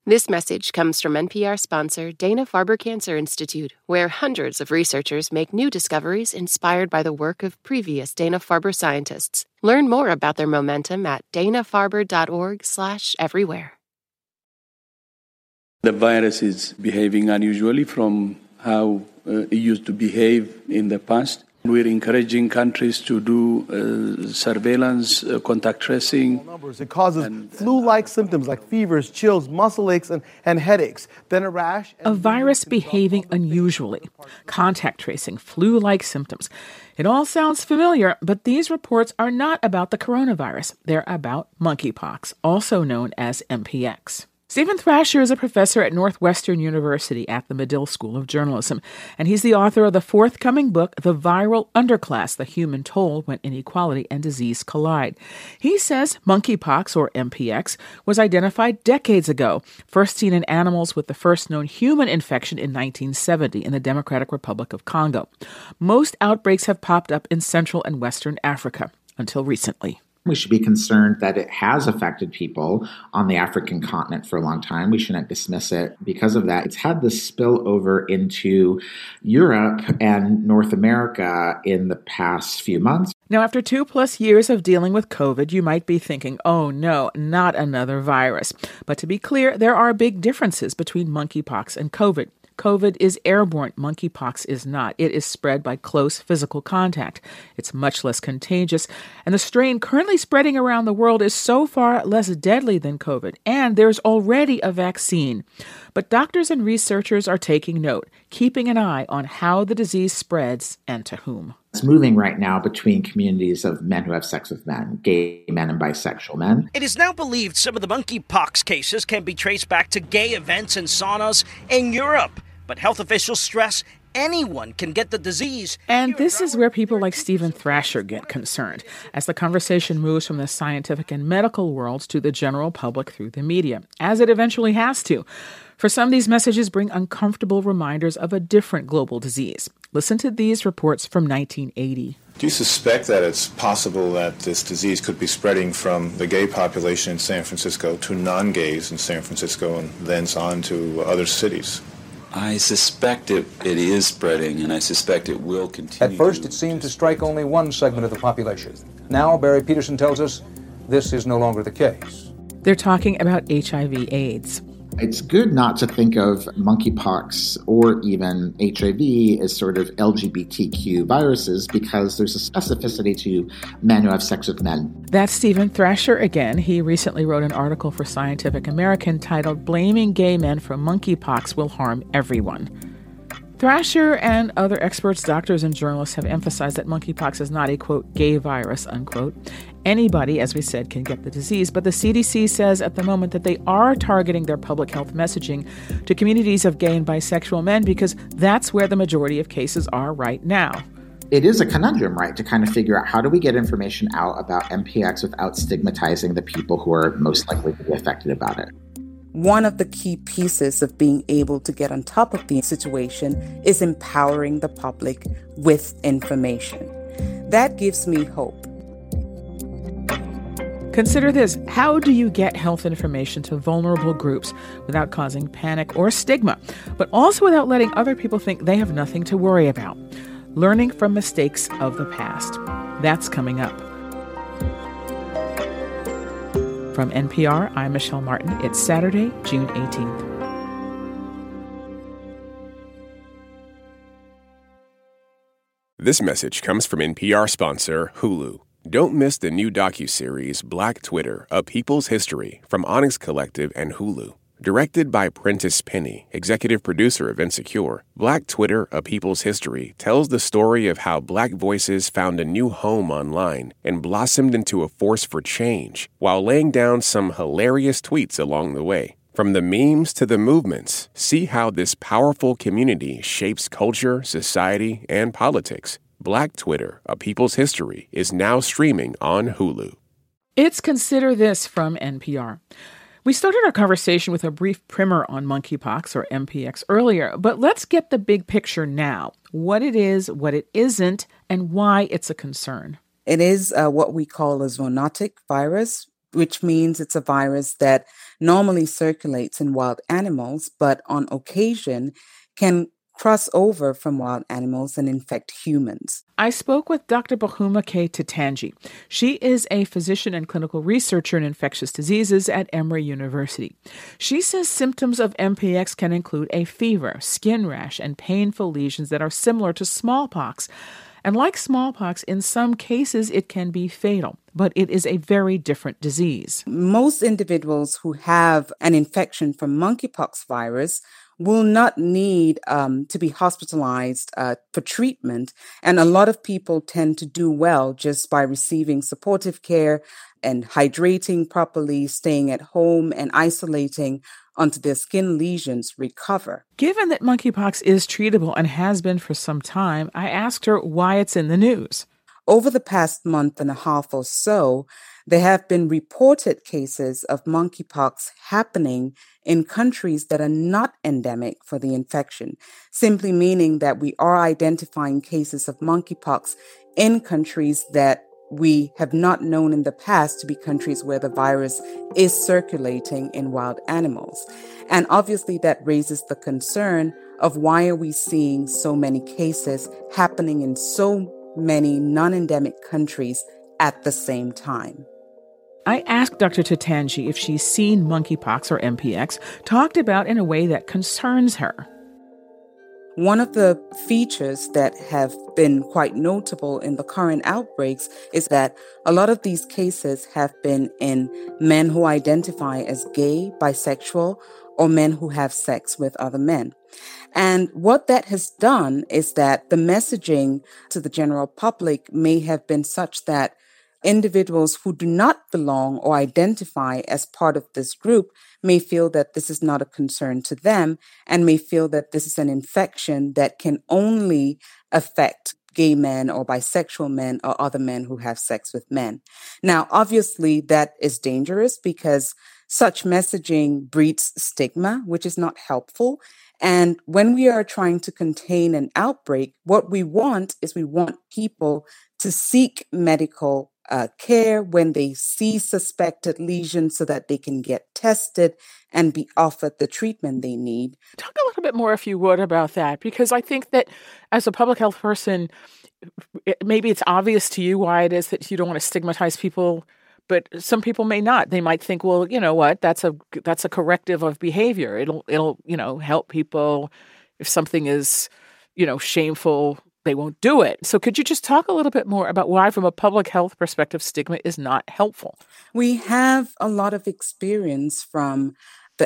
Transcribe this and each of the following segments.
This message comes from NPR sponsor Dana-Farber Cancer Institute, where hundreds of researchers make new discoveries inspired by the work of previous Dana-Farber scientists. Learn more about their momentum at danafarber.org/everywhere. The virus is behaving unusually from how it used to behave in the past. We're encouraging countries to do surveillance, contact tracing. It causes flu-like symptoms like fevers, chills, muscle aches, and headaches. Then a rash. A virus behaving unusually, contact tracing, flu-like symptoms. It all sounds familiar, but these reports are not about the coronavirus. They're about monkeypox, also known as MPX. Stephen Thrasher is a professor at Northwestern University at the Medill School of Journalism, and he's the author of the forthcoming book, The Viral Underclass, The Human Toll When Inequality and Disease Collide. He says monkeypox, or MPX, was identified decades ago, first seen in animals with the first known human infection in 1970 in the Democratic Republic of Congo. Most outbreaks have popped up in Central and Western Africa, until recently. We should be concerned that it has affected people on the African continent for a long time. We shouldn't dismiss it because of that. It's had this spill over into Europe and North America in the past few months. Now, after 2+ years of dealing with COVID, you might be thinking, oh no, not another virus. But to be clear, there are big differences between monkeypox and COVID. COVID is airborne. Monkeypox is not. It is spread by close physical contact. It's much less contagious. And the strain currently spreading around the world is so far less deadly than COVID. And there's already a vaccine. But doctors and researchers are taking note, keeping an eye on how the disease spreads and to whom. It's moving right now between communities of men who have sex with men, gay men and bisexual men. It is now believed some of the monkeypox cases can be traced back to gay events and saunas in Europe. But health officials stress anyone can get the disease. And this is where people like Stephen Thrasher get concerned, as the conversation moves from the scientific and medical worlds to the general public through the media, as it eventually has to. For some, these messages bring uncomfortable reminders of a different global disease. Listen to these reports from 1980. Do you suspect that it's possible that this disease could be spreading from the gay population in San Francisco to non-gays in San Francisco and thence on to other cities? I suspect it is spreading, and I suspect it will continue. At first, it seemed to strike only one segment of the population. Now, Barry Peterson tells us this is no longer the case. They're talking about HIV/AIDS. It's good not to think of monkeypox or even HIV as sort of LGBTQ viruses because there's a specificity to men who have sex with men. That's Stephen Thrasher again. He recently wrote an article for Scientific American titled "Blaming Gay Men for Monkeypox Will Harm Everyone." Thrasher and other experts, doctors, and journalists have emphasized that monkeypox is not a, quote, gay virus, unquote. Anybody, as we said, can get the disease, but the CDC says at the moment that they are targeting their public health messaging to communities of gay and bisexual men because that's where the majority of cases are right now. It is a conundrum, right, to kind of figure out how do we get information out about MPX without stigmatizing the people who are most likely to be affected about it. One of the key pieces of being able to get on top of the situation is empowering the public with information. That gives me hope. Consider this. How do you get health information to vulnerable groups without causing panic or stigma, but also without letting other people think they have nothing to worry about? Learning from mistakes of the past. That's coming up. From NPR, I'm Michelle Martin. It's Saturday, June 18th. This message comes from NPR sponsor Hulu. Don't miss the new docuseries Black Twitter, A People's History from Onyx Collective and Hulu. Directed by Prentice Penny, executive producer of Insecure, Black Twitter, A People's History tells the story of how Black voices found a new home online and blossomed into a force for change while laying down some hilarious tweets along the way. From the memes to the movements, see how this powerful community shapes culture, society, and politics. Black Twitter, A People's History is now streaming on Hulu. It's Consider This from NPR. We started our conversation with a brief primer on monkeypox, or MPX, earlier, but let's get the big picture now. What it is, what it isn't, and why it's a concern. It is what we call a zoonotic virus, which means it's a virus that normally circulates in wild animals, but on occasion can cross over from wild animals and infect humans. I spoke with Dr. Bohuma K. Titanji. She is a physician and clinical researcher in infectious diseases at Emory University. She says symptoms of MPX can include a fever, skin rash, and painful lesions that are similar to smallpox. And like smallpox, in some cases it can be fatal, but it is a very different disease. Most individuals who have an infection from monkeypox virus will not need to be hospitalized for treatment. And a lot of people tend to do well just by receiving supportive care and hydrating properly, staying at home and isolating until their skin lesions recover. Given that monkeypox is treatable and has been for some time, I asked her why it's in the news. Over the past month and a half or so, there have been reported cases of monkeypox happening in countries that are not endemic for the infection, simply meaning that we are identifying cases of monkeypox in countries that we have not known in the past to be countries where the virus is circulating in wild animals. And obviously that raises the concern of why are we seeing so many cases happening in so many non-endemic countries at the same time. I asked Dr. Titanji if she's seen monkeypox or MPX talked about in a way that concerns her. One of the features that have been quite notable in the current outbreaks is that a lot of these cases have been in men who identify as gay, bisexual, or men who have sex with other men. And what that has done is that the messaging to the general public may have been such that individuals who do not belong or identify as part of this group may feel that this is not a concern to them and may feel that this is an infection that can only affect gay men or bisexual men or other men who have sex with men. Now, obviously, that is dangerous because such messaging breeds stigma, which is not helpful. And when we are trying to contain an outbreak, what we want is we want people to seek medical care when they see suspected lesions so that they can get tested and be offered the treatment they need. Talk a little bit more, if you would, about that, because I think that as a public health person, maybe it's obvious to you why it is that you don't want to stigmatize people, but some people may not. They might think, well, you know what, that's a corrective of behavior. It'll help people if something is, shameful. They won't do it. So could you just talk a little bit more about why, from a public health perspective, stigma is not helpful? We have a lot of experience from the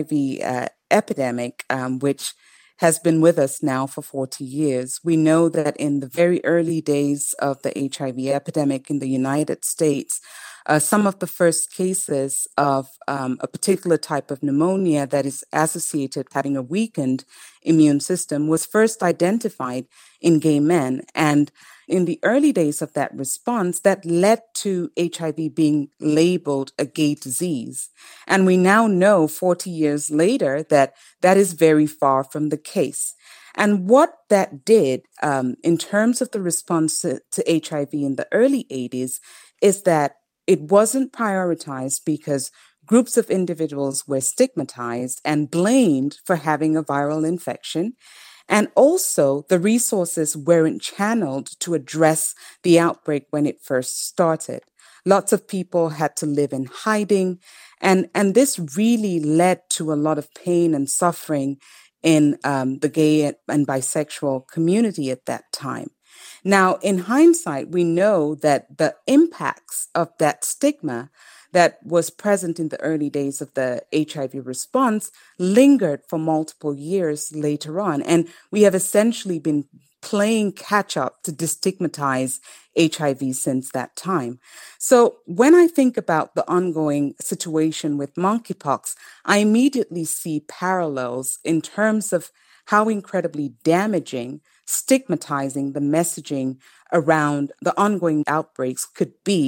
HIV epidemic, which has been with us now for 40 years. We know that in the very early days of the HIV epidemic in the United States, some of the first cases of a particular type of pneumonia that is associated with having a weakened immune system was first identified in gay men. And in the early days of that response, that led to HIV being labeled a gay disease. And we now know 40 years later that that is very far from the case. And what that did in terms of the response to HIV in the early 80s is that it wasn't prioritized because groups of individuals were stigmatized and blamed for having a viral infection. And also, the resources weren't channeled to address the outbreak when it first started. Lots of people had to live in hiding, and this really led to a lot of pain and suffering in the gay and bisexual community at that time. Now, in hindsight, we know that the impacts of that stigma that was present in the early days of the HIV response lingered for multiple years later on. And we have essentially been playing catch up to destigmatize HIV since that time. So when I think about the ongoing situation with monkeypox, I immediately see parallels in terms of how incredibly damaging stigmatizing the messaging around the ongoing outbreaks could be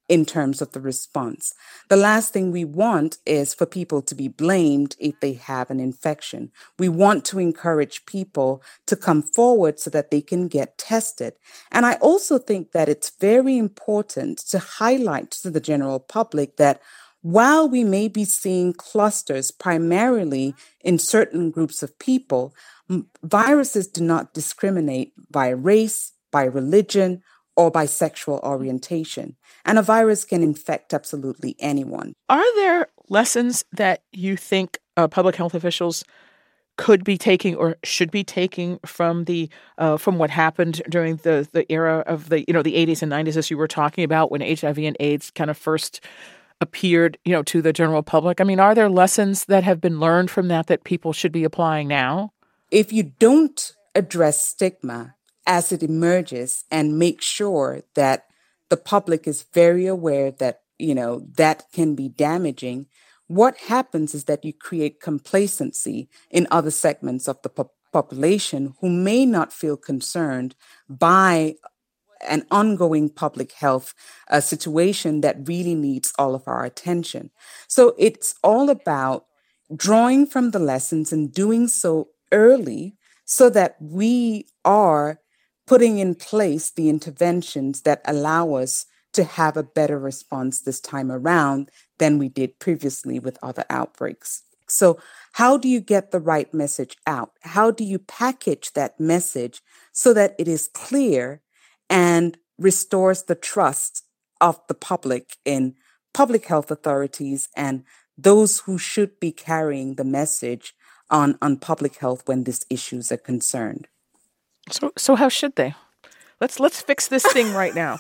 in terms of the response. The last thing we want is for people to be blamed if they have an infection. We want to encourage people to come forward so that they can get tested. And I also think that it's very important to highlight to the general public that while we may be seeing clusters primarily in certain groups of people, viruses do not discriminate by race, by religion, or by sexual orientation. And a virus can infect absolutely anyone. Are there lessons that you think public health officials could be taking or should be taking from from what happened during the era of the 80s and 90s, as you were talking about, when HIV and AIDS kind of first appeared, to the general public? I mean, are there lessons that have been learned from that people should be applying now? If you don't address stigma as it emerges and make sure that the public is very aware that, that can be damaging, what happens is that you create complacency in other segments of the population who may not feel concerned by an ongoing public health situation that really needs all of our attention. So it's all about drawing from the lessons and doing so early so that we are putting in place the interventions that allow us to have a better response this time around than we did previously with other outbreaks. So how do you get the right message out? How do you package that message so that it is clear and restores the trust of the public in public health authorities and those who should be carrying the message on public health when these issues are concerned? So how should they? Let's fix this thing right now.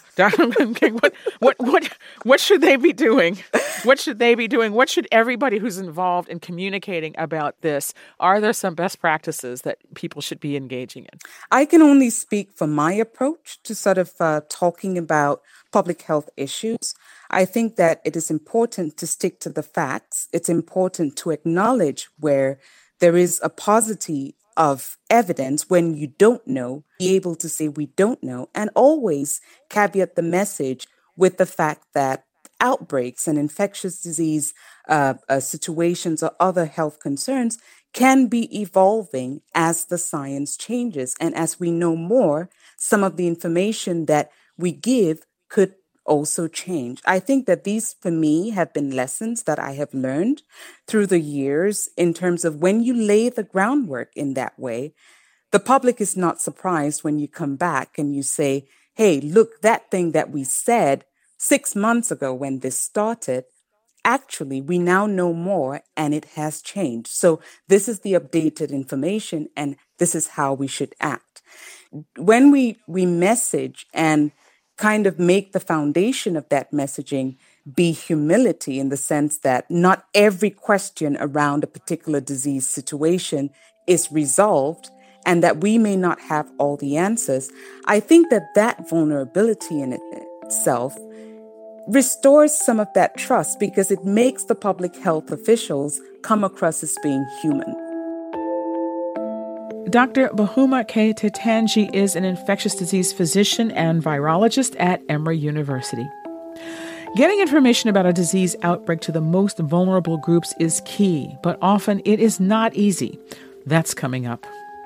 What should they be doing? What should they be doing? What should everybody who's involved in communicating about this? Are there some best practices that people should be engaging in? I can only speak for my approach to sort of talking about public health issues. I think that it is important to stick to the facts. It's important to acknowledge where there is a paucity of evidence when you don't know, be able to say we don't know, and always caveat the message with the fact that outbreaks and infectious disease situations or other health concerns can be evolving as the science changes. And as we know more, some of the information that we give could also change. I think that these, for me, have been lessons that I have learned through the years in terms of when you lay the groundwork in that way, the public is not surprised when you come back and you say, hey, look, that thing that we said 6 months ago when this started, actually, we now know more and it has changed. So this is the updated information and this is how we should act. When we message and kind of make the foundation of that messaging be humility, in the sense that not every question around a particular disease situation is resolved and that we may not have all the answers, I think that vulnerability in itself restores some of that trust because it makes the public health officials come across as being human. Dr. Bahuma Ketetanji is an infectious disease physician and virologist at Emory University. Getting information about a disease outbreak to the most vulnerable groups is key, but often it is not easy. That's coming up.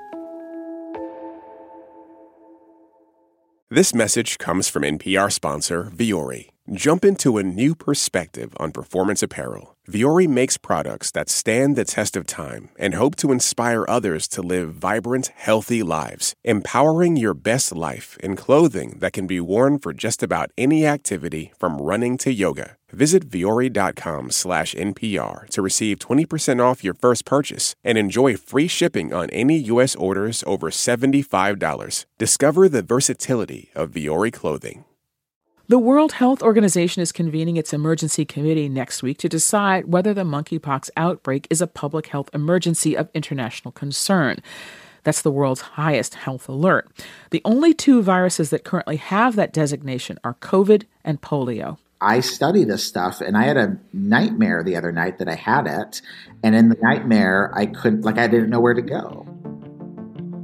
This message comes from NPR sponsor Vuori. Jump into a new perspective on performance apparel. Vuori makes products that stand the test of time and hope to inspire others to live vibrant, healthy lives, empowering your best life in clothing that can be worn for just about any activity from running to yoga. Visit Vuori.com/NPR to receive 20% off your first purchase and enjoy free shipping on any U.S. orders over $75. Discover the versatility of Vuori clothing. The World Health Organization is convening its emergency committee next week to decide whether the monkeypox outbreak is a public health emergency of international concern. That's the world's highest health alert. The only two viruses that currently have that designation are COVID and polio. I study this stuff, and I had a nightmare the other night that I had it. And in the nightmare, I didn't know where to go.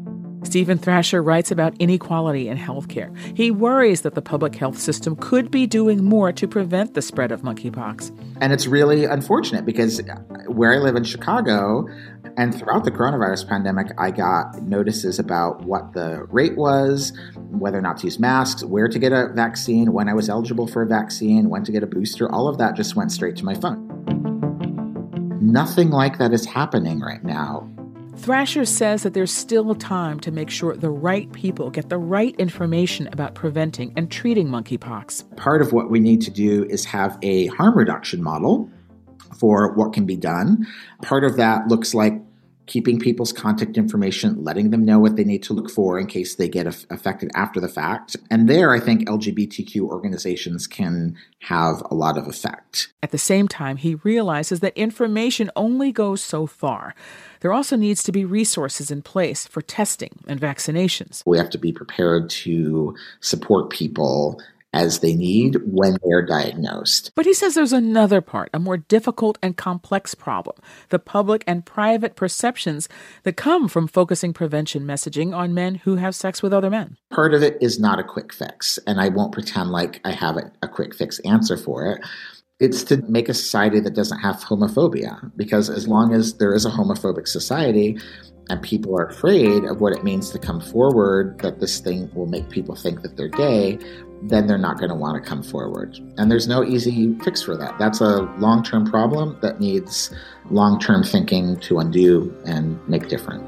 Stephen Thrasher writes about inequality in healthcare. He worries that the public health system could be doing more to prevent the spread of monkeypox. And it's really unfortunate because where I live in Chicago, and throughout the coronavirus pandemic, I got notices about what the rate was, whether or not to use masks, where to get a vaccine, when I was eligible for a vaccine, when to get a booster. All of that just went straight to my phone. Nothing like that is happening right now. Thrasher says that there's still time to make sure the right people get the right information about preventing and treating monkeypox. Part of what we need to do is have a harm reduction model for what can be done. Part of that looks like keeping people's contact information, letting them know what they need to look for in case they get affected after the fact. And there, I think LGBTQ organizations can have a lot of effect. At the same time, he realizes that information only goes so far. There also needs to be resources in place for testing and vaccinations. We have to be prepared to support people as they need when they're diagnosed. But he says there's another part, a more difficult and complex problem, the public and private perceptions that come from focusing prevention messaging on men who have sex with other men. Part of it is not a quick fix, and I won't pretend like I have a quick fix answer for it. It's to make a society that doesn't have homophobia, because as long as there is a homophobic society and people are afraid of what it means to come forward, that this thing will make people think that they're gay, then they're not going to want to come forward. And there's no easy fix for that. That's a long-term problem that needs long-term thinking to undo and make different.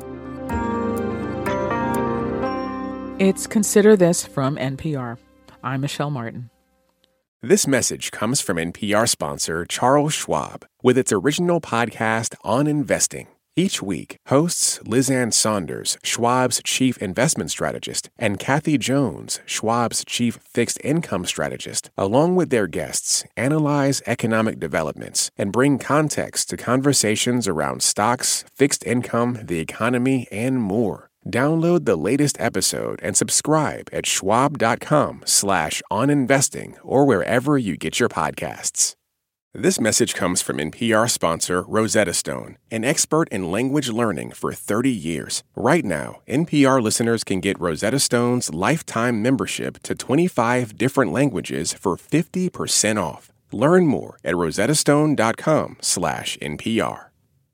It's Consider This from NPR. I'm Michelle Martin. This message comes from NPR sponsor Charles Schwab with its original podcast on investing. Each week, hosts Liz Ann Saunders, Schwab's chief investment strategist, and Kathy Jones, Schwab's chief fixed income strategist, along with their guests, analyze economic developments and bring context to conversations around stocks, fixed income, the economy, and more. Download the latest episode and subscribe at schwab.com/oninvesting or wherever you get your podcasts. This message comes from NPR sponsor Rosetta Stone, an expert in language learning for 30 years. Right now, NPR listeners can get Rosetta Stone's lifetime membership to 25 different languages for 50% off. Learn more at rosettastone.com/NPR.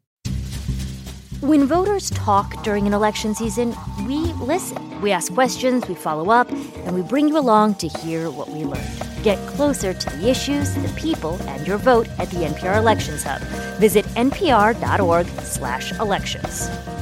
When voters talk during an election season, we listen. We ask questions, we follow up, and we bring you along to hear what we learned. Get closer to the issues, the people, and your vote at the NPR Elections Hub. Visit npr.org/elections.